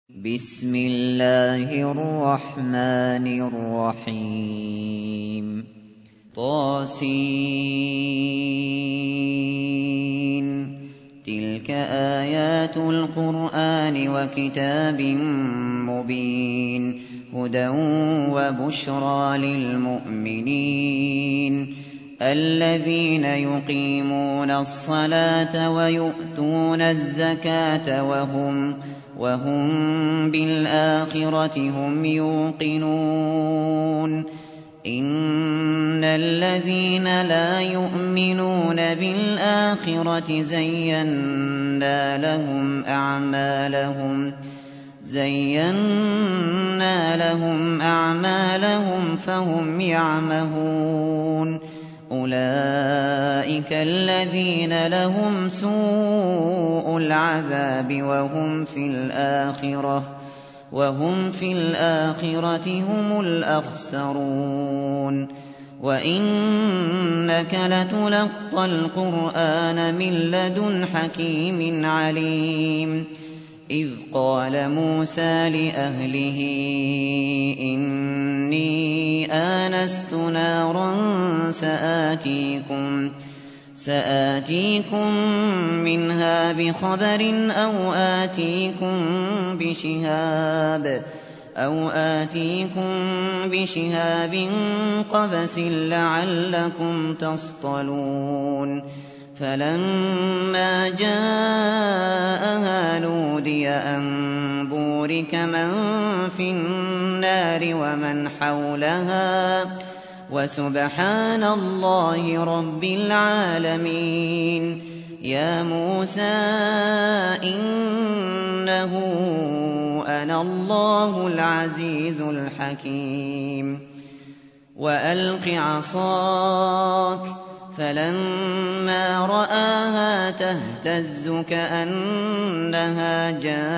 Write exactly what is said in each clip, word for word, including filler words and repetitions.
بسم الله الرحمن الرحيم طاسين تلك آيات القرآن وكتاب مبين هدى وبشرى للمؤمنين الذين يقيمون الصلاة ويؤتون الزكاة وهم وهم بالآخرة هم يوقنون إن الذين لا يؤمنون بالآخرة زينا لهم أعمالهم زينا لهم أعمالهم فهم يعمهون أولئك الذين لهم سوء العذاب وهم في الآخرة وهم في الآخرة هم الأخسرون وإنك لتلقى القرآن من لدن حكيم عليم إذ قال موسى لأهله إني آنست نارا سآتيكم سآتيكم منها بخبر أو آتيكم بشهاب أو آتيكم بشهاب قبس لعلكم تصطلون فلما جاءها نودي أن بورك من في النار ومن حولها وسبحان الله رب العالمين يا موسى إنه أنا الله العزيز الحكيم وألق عصاك فلما رآها تهتز كأنها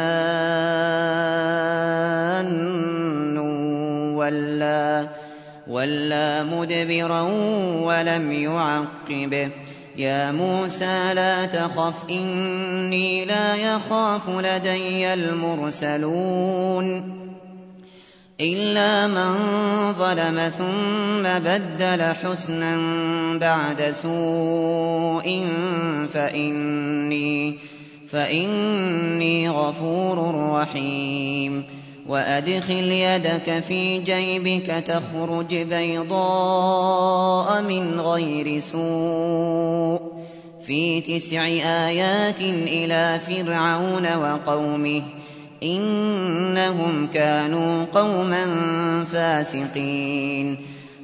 جان ولا, ولا مدبرا ولم يعقب يا موسى لا تخف إني لا يخاف لدي المرسلون إلا من ظلم ثم بدل حسنا بعد سوء فإني, فإني غفور رحيم وأدخل يدك في جيبك تخرج بيضاء من غير سوء في تسع آيات إلى فرعون وقومه إنهم كانوا قوما فاسقين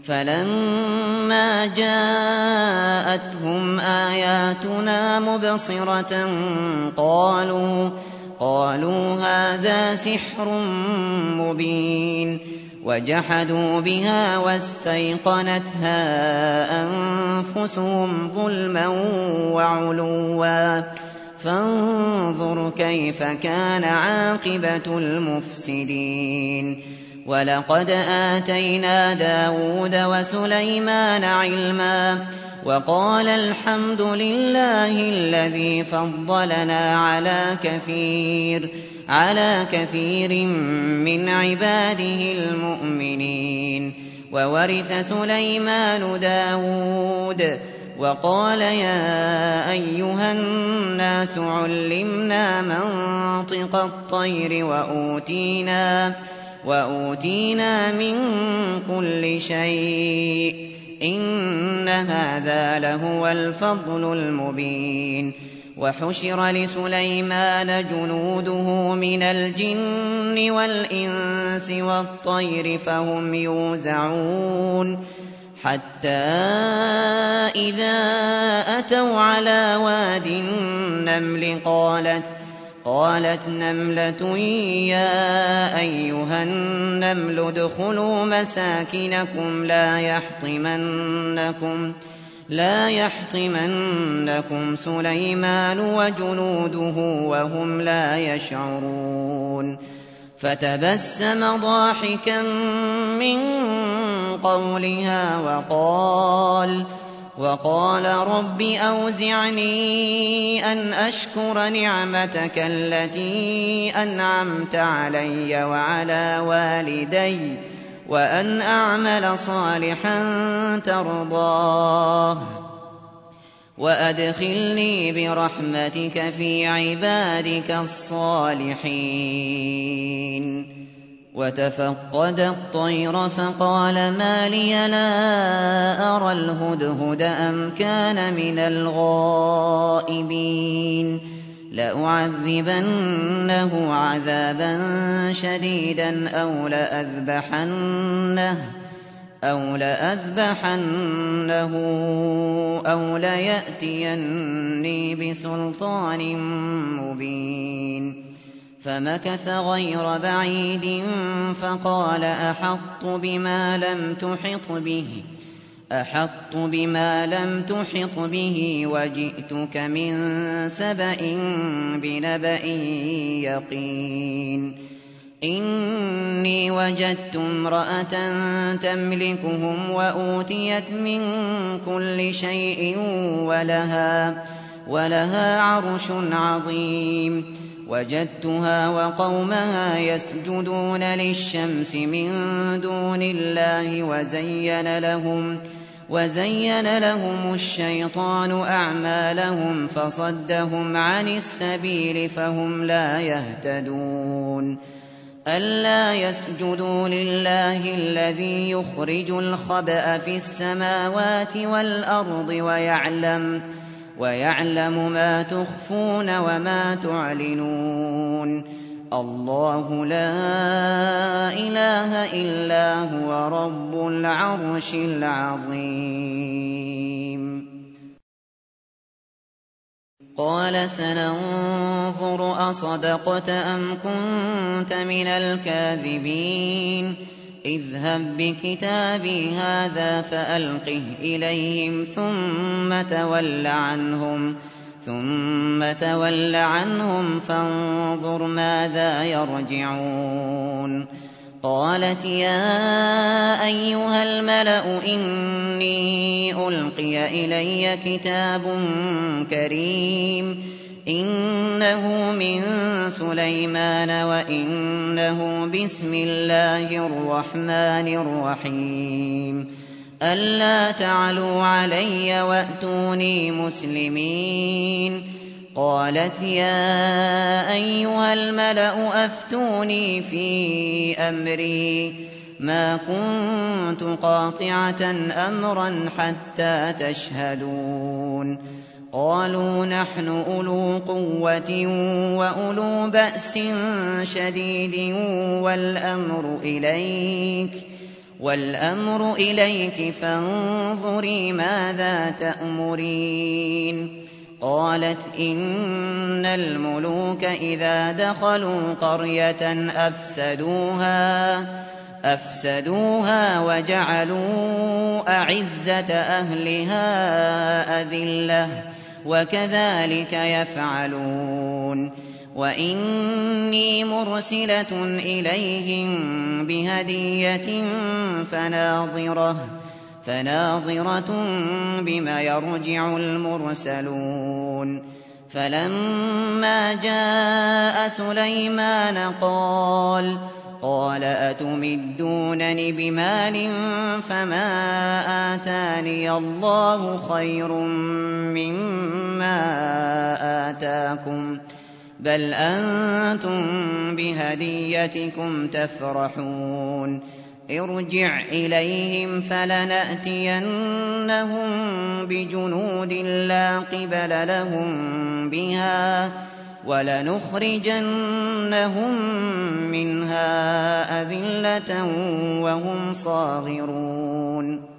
فلما جاءتهم آياتنا مبصرة قالوا قالوا هذا سحر مبين وجحدوا بها واستيقنتها أنفسهم ظلما وعلوا فانظر كيف كان عاقبة المفسدين ولقد آتينا داود وسليمان علما وقال الحمد لله الذي فضلنا على كثير على كثير من عباده المؤمنين وورث سليمان داود وقال يا أيها الناس علمنا منطق الطير وأوتينا, وأوتينا من كل شيء إن هذا لهو الفضل المبين وحشر لسليمان جنوده من الجن والإنس والطير فهم يوزعون حتى إذا أتوا على واد النمل قالت قالت نملة يا أيها النمل ادخلوا مساكنكم لا يحطمنكم لا يحطمنكم سليمان وجنوده وهم لا يشعرون فتبسم ضاحكا من قولها وقال وقال رب أوزعني أن أشكر نعمتك التي أنعمت علي وعلى والدي وأن أعمل صالحا ترضاه وأدخلني برحمتك في عبادك الصالحين. وتفقد الطير فقال ما لي لا أرى الهدهد أم كان من الغائبين لأعذبنه عذابا شديدا أو لأذبحنه أو لأذبحنه أو ليأتيني بسلطان مبين. فمكث غير بعيد فقال أحطت بما لم تحط به أحطت بما لم تحط به وجئتك من سبأ بنبأ يقين. إني وجدت امرأة تملكهم وأوتيت من كل شيء ولها, ولها عرش عظيم. وجدتها وقومها يسجدون للشمس من دون الله وزين لهم, وزين لهم الشيطان أعمالهم فصدهم عن السبيل فهم لا يهتدون. ألا يسجدوا لله الذي يخرج الخبأ في السماوات والأرض ويعلم ويعلم ما تخفون وما تعلنون. الله لا إله إلا هو رب العرش العظيم. قال سننظر أصدقت أم كنت من الكاذبين اذهب بكتابي هذا فألقه إليهم ثم تول عنهم ثم تول عنهم فانظر ماذا يرجعون. قالت يا أيها الملأ إني ألقي إلي كتاب كريم إنه من سليمان وإنه بسم الله الرحمن الرحيم ألا تعلوا علي وأتوني مسلمين. قالت يا أيها الملأ أفتوني في أمري ما كنت قاطعة أمرا حتى تشهدون. قالوا نحن أولو قوة وأولو بأس شديد والأمر إليك والأمر إليك فانظري ماذا تأمرين. قالت إن الملوك إذا دخلوا قرية أفسدوها أفسدوها وجعلوا أعزة أهلها أذلة وكذلك يفعلون. وإني مرسلة إليهم بهدية فناظرة فناظرة بما يرجع المرسلون. فلما جاء سليمان قال قال أتمدونني بمال فما آتاني الله خير مما آتاكم بل أنتم بهديتكم تفرحون. ارجع إليهم فلنأتينهم بجنود لا قبل لهم بها ولنخرجنهم منها أذلة وهم صاغرون.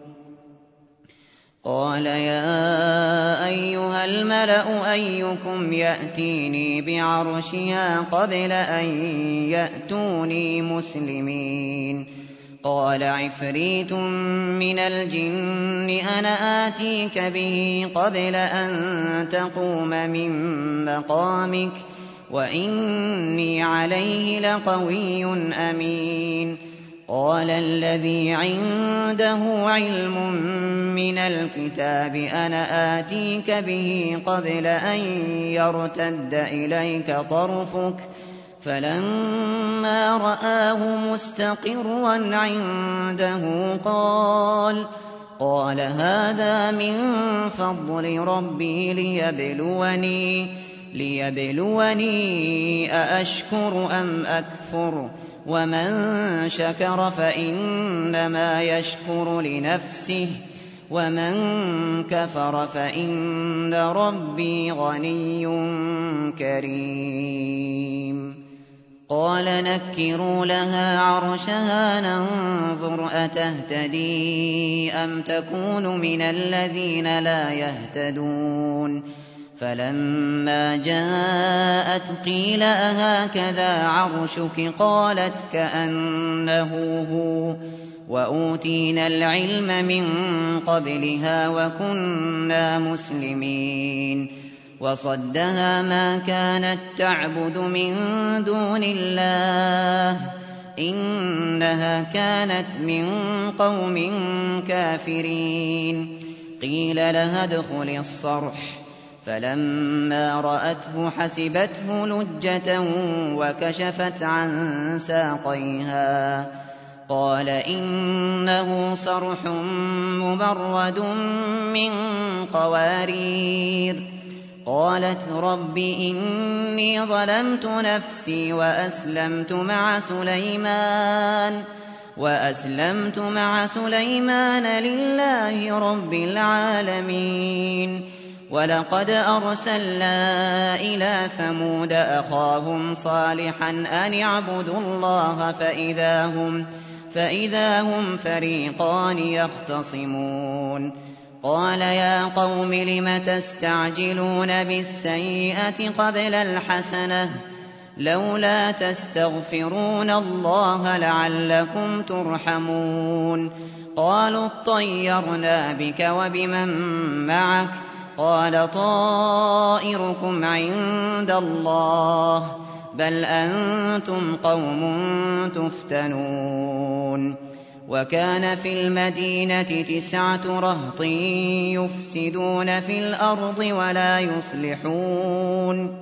قال يا أيها الملأ أيكم يأتيني بعرشها قبل أن يأتوني مسلمين. قال عفريت من الجن أنا آتيك به قبل أن تقوم من مقامك وإني عليه لقوي أمين. قال الذي عنده علم من الكتاب أنا آتيك به قبل أن يرتد إليك طرفك فلما رآه مستقرا عنده قال قال هذا من فضل ربي ليبلوني ليبلوني أأشكر أم أكفر ومن شكر فإنما يشكر لنفسه ومن كفر فإن ربي غني كريم قال نكروا لها عرشها ننظر أتهتدي أم تكون من الذين لا يهتدون فلما جاءت قيل أهكذا عرشك قالت كأنه هو وأوتينا العلم من قبلها وكنا مسلمين وصدها ما كانت تعبد من دون الله إنها كانت من قوم كافرين قيل لها ادخل الصرح فلما رأته حسبته لجة وكشفت عن ساقيها قال إنه صرح ممرد من قوارير قالت رب إني ظلمت نفسي وأسلمت مع سليمان وأسلمت مع سليمان لله رب العالمين ولقد أرسلنا إلى ثمود أخاهم صالحا أن اعبدوا الله فإذا هم, فإذا هم فريقان يختصمون قال يا قوم لم تستعجلون بالسيئة قبل الحسنة لولا تستغفرون الله لعلكم ترحمون قالوا اطيرنا بك وبمن معك قال طائركم عند الله بل أنتم قوم تفتنون وكان في المدينة تسعة رهط يفسدون في الأرض ولا يصلحون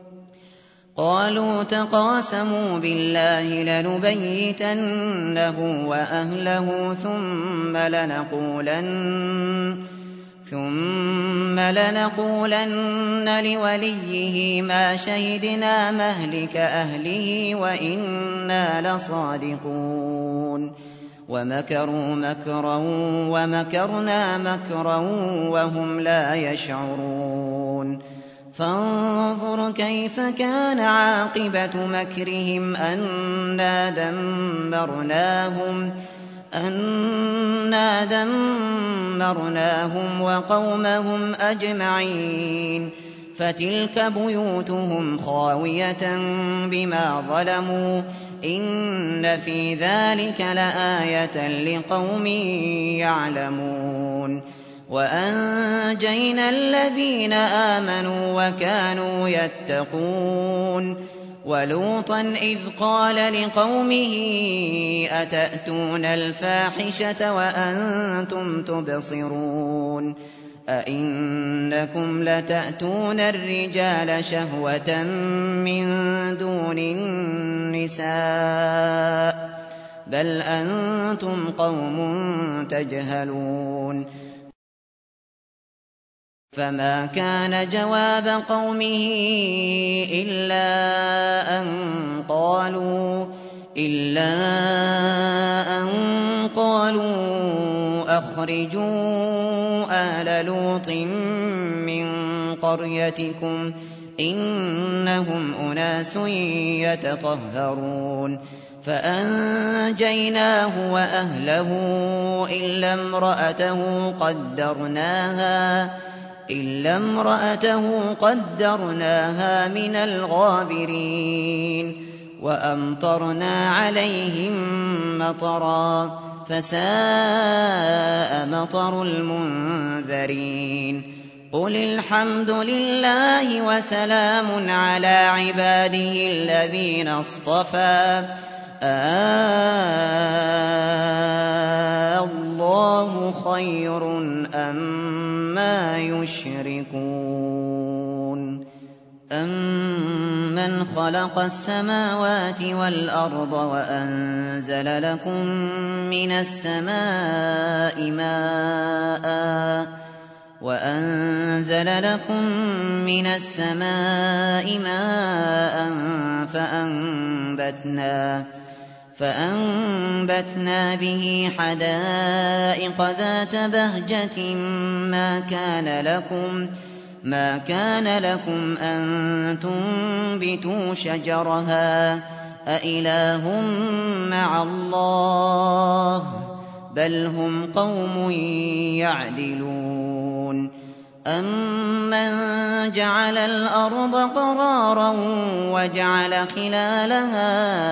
قالوا تقاسموا بالله لنبيتنه وأهله ثم لنقولن ثم لنقولن لوليه ما شهدنا مهلك أهله وإنا لصادقون ومكروا مكرا ومكرنا مكرا وهم لا يشعرون فانظر كيف كان عاقبة مكرهم أنا دمرناهم أنا دمرناهم وقومهم أجمعين فتلك بيوتهم خاوية بما ظلموا إن في ذلك لآية لقوم يعلمون وأنجينا الذين آمنوا وكانوا يتقون ولوطا إذ قال لقومه أتأتون الفاحشة وأنتم تبصرون أئنكم لتأتون الرجال شهوة من دون النساء بل أنتم قوم تجهلون فما كان جواب قومه إلا أن قالوا إلا أن قالوا أخرجوا آل لوط من قريتكم إنهم أناس يتطهرون فأنجيناه وأهله إلا امرأته قدرناها إلا امرأته قدرناها من الغابرين وأمطرنا عليهم مطرا فساء مطر المنذرين قل الحمد لله وسلام على عباده الذين اصطفى آلله خير أما يشركون أمن خلق السماوات والأرض وأنزل لكم من السماء ماء وأنزل لكم من السماء ماء فأنبتنا فأنبتنا به حدائق ذات بهجة ما كان لكم ما كان لكم أن تنبتوا شجرها أإله مع الله بل هم قوم يعدلون أمن جعل الأرض قرارا وجعل خلالها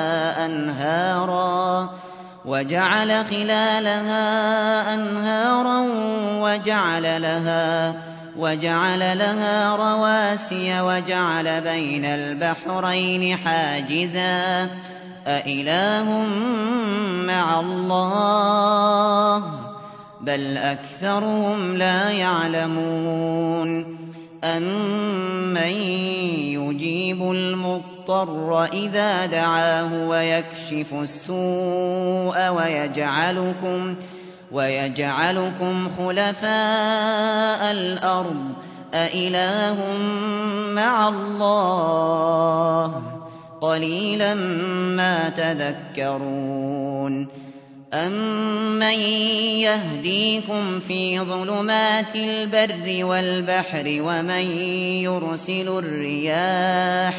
أنهارا وجعل خلالها أنهارا وجعل لها وجعل لها رواسي وجعل بين البحرين حاجزا أإله مع الله بل أكثرهم لا يعلمون أمن يجيب المضطر إذا دعاه ويكشف السوء ويجعلكم ويجعلكم خلفاء الأرض أإله مع الله قليلا ما تذكرون أمن يهديكم في ظلمات البر والبحر ومن يرسل الرياح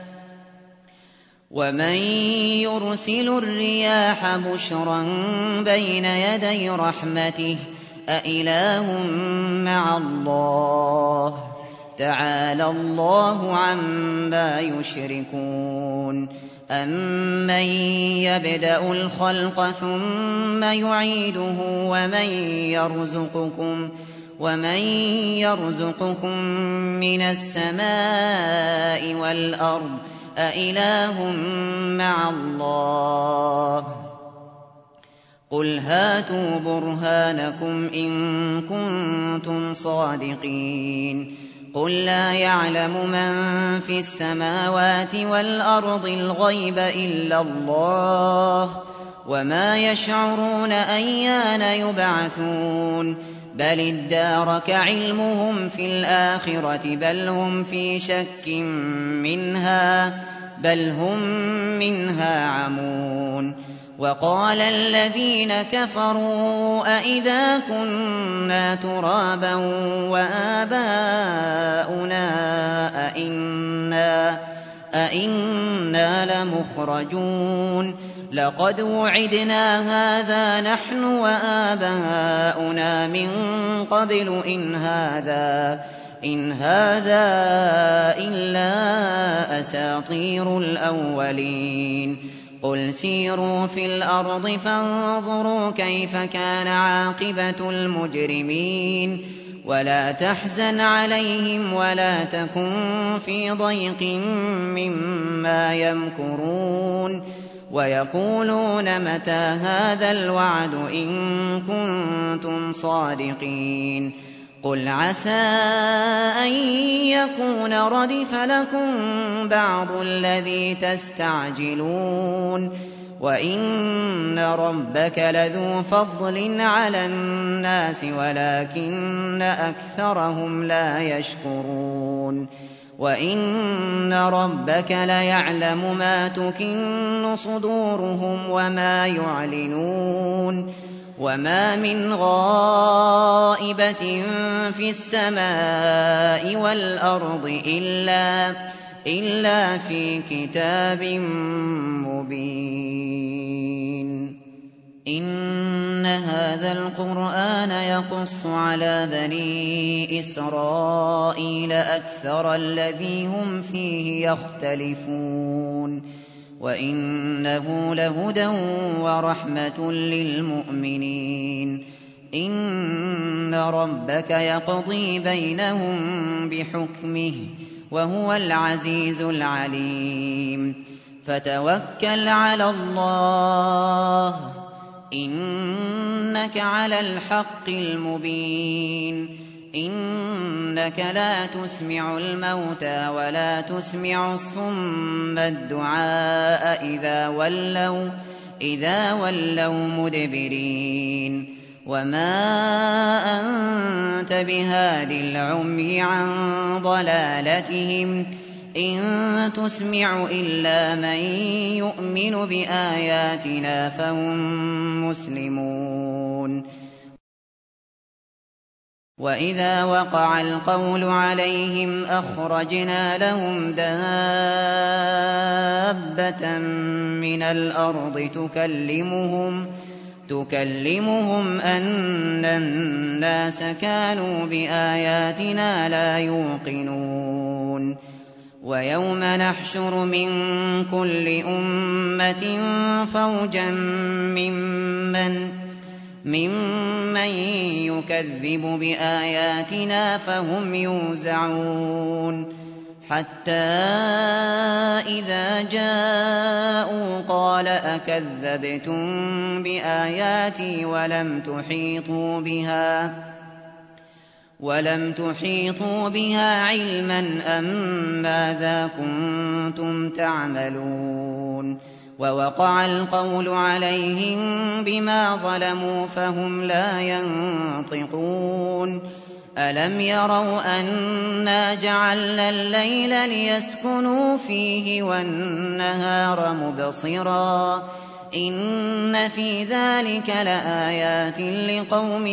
ومن يرسل الرياح بشرا بين يدي رحمته أإله مع الله تعالى الله عما يشركون أمن يبدأ الخلق ثم يعيده ومن يرزقكم ومن يرزقكم من السماء والأرض أإله مع الله قل هاتوا برهانكم إن كنتم صادقين قل لا يعلم من في السماوات والأرض الغيب إلا الله وما يشعرون أيان يبعثون بل ادارك علمهم في الآخرة بل هم في شك منها بل هم منها عمون وقال الذين كفروا أئذا كنا ترابا وآباؤنا أئنا, أئنا لمخرجون لقد وعدنا هذا نحن وآباؤنا من قبل إن هذا إن هذا إلا أساطير الأولين قل سيروا في الأرض فانظروا كيف كان عاقبة المجرمين ولا تحزن عليهم ولا تكن في ضيق مما يمكرون ويقولون متى هذا الوعد إن كنتم صادقين قل عسى أن يكون ردف لكم بعض الذي تستعجلون وإن ربك لذو فضل على الناس ولكن أكثرهم لا يشكرون وإن ربك ليعلم ما تكن صدورهم وما يعلنون وما من غائبة في السماء والأرض إلا, إلا في كتاب مبين إن هذا القرآن يقص على بني إسرائيل أكثر الذي هم فيه يختلفون وإنه لهدى ورحمة للمؤمنين إن ربك يقضي بينهم بحكمه وهو العزيز العليم فتوكل على الله إنك على الحق المبين إنك لا تسمع الموتى ولا تسمع الصم الدعاء إذا ولوا إذا ولوا مدبرين وما أنت بهاد العمي عن ضلالتهم إن تسمع إلا من يؤمن بآياتنا فهم مسلمون وإذا وقع القول عليهم أخرجنا لهم دابة من الأرض تكلمهم تكلمهم أن الناس كانوا بآياتنا لا يوقنون ويوم نحشر من كل أمة فوجا ممن ممن يكذب بآياتنا فهم يوزعون حتى إذا جاءوا قال أكذبتم بآياتي ولم تحيطوا بها ولم تحيطوا بها علما أم ماذا كنتم تعملون ووقع القول عليهم بما ظلموا فهم لا ينطقون ألم يروا أنا جعلنا الليل ليسكنوا فيه والنهار مبصرا إن في ذلك لآيات لقوم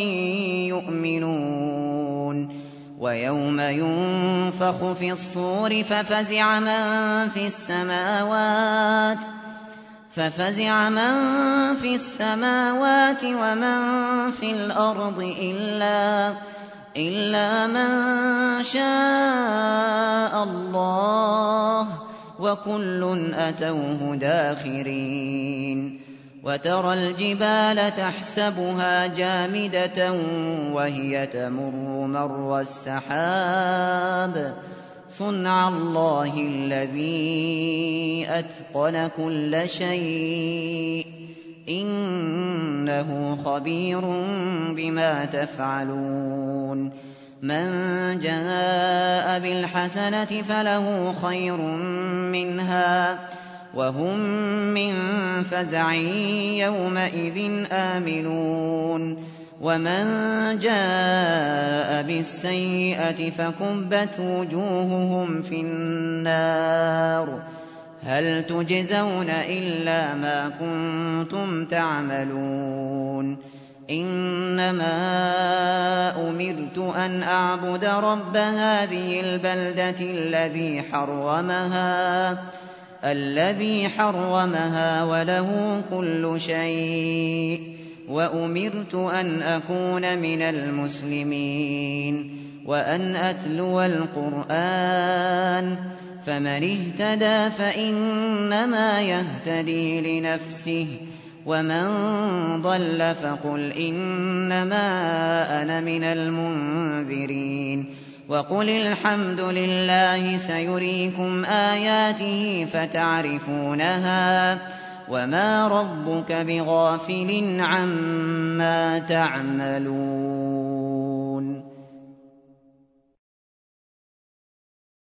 يؤمنون ويوم ينفخ في الصور ففزع من في السماوات ففزع من في السماوات ومن في الأرض إلا إلا من شاء الله وكل أتوه داخرين وترى الجبال تحسبها جامدة وهي تمر مر السحاب صنع الله الذي أتقن كل شيء إنه خبير بما تفعلون من جاء بالحسنة فله خير منها وهم من فزع يومئذ آمنون ومن جاء بالسيئة فكبت وجوههم في النار هل تجزون إلا ما كنتم تعملون إنما أمرت أن أعبد رب هذه البلدة الذي حرمها الذي حرمها وله كل شيء وأمرت أن أكون من المسلمين وأن أتلو القرآن فمن اهتدى فإنما يهتدي لنفسه ومن ضل فقل إنما أنا من المنذرين وقل الحمد لله سيريكم آياته فتعرفونها وما ربك بغافل عما تعملون